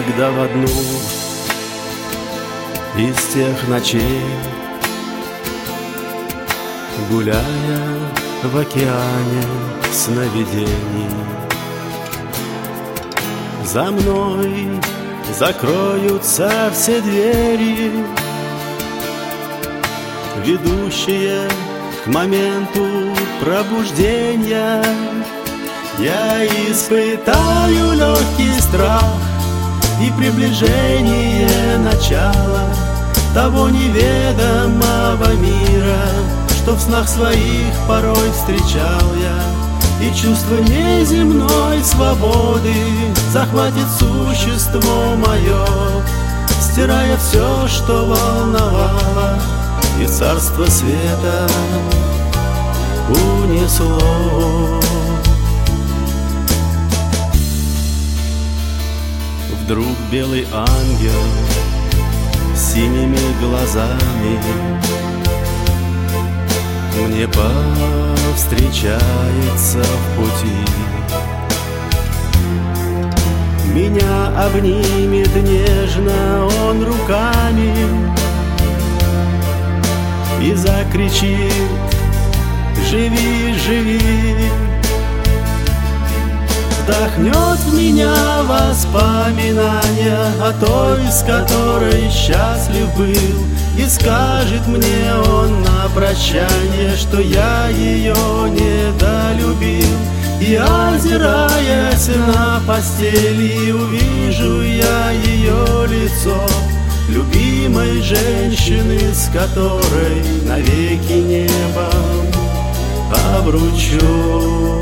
Когда в одну из тех ночей, гуляя в океане сновидений, за мной закроются все двери, ведущие к моменту пробуждения. Я испытаю легкий страх и приближение начала того неведомого мира, что в снах своих порой встречал я. И чувство неземной свободы захватит существо мое, стирая все, что волновало, и царство света унесло. Вдруг белый ангел с синими глазами мне повстречается в пути. Меня обнимет нежно он руками и закричит: живи, живи. Вдохнет в меня воспоминания о той, с которой счастлив был, и скажет мне он на прощание, что я ее недолюбил. И озираясь на постели, увижу я ее лицо, любимой женщины, с которой навеки небом обручу.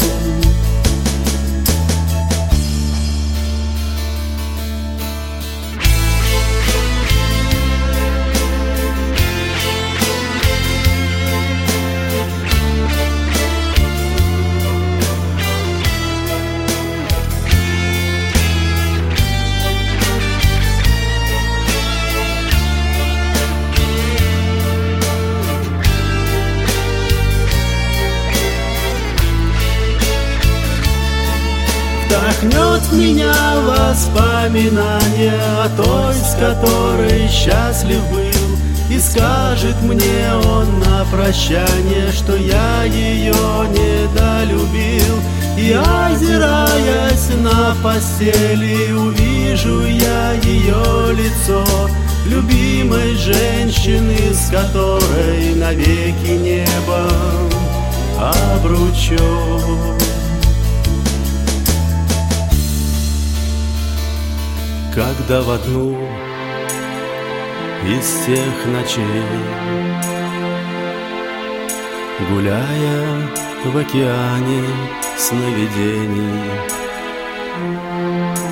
Вдохнет в меня воспоминания о той, с которой счастлив был, и скажет мне он на прощание, что я ее недолюбил. И озираясь на постели, увижу я ее лицо, любимой женщины, с которой навеки небом обручу. Когда в одну из тех ночей, гуляя в океане сновидений,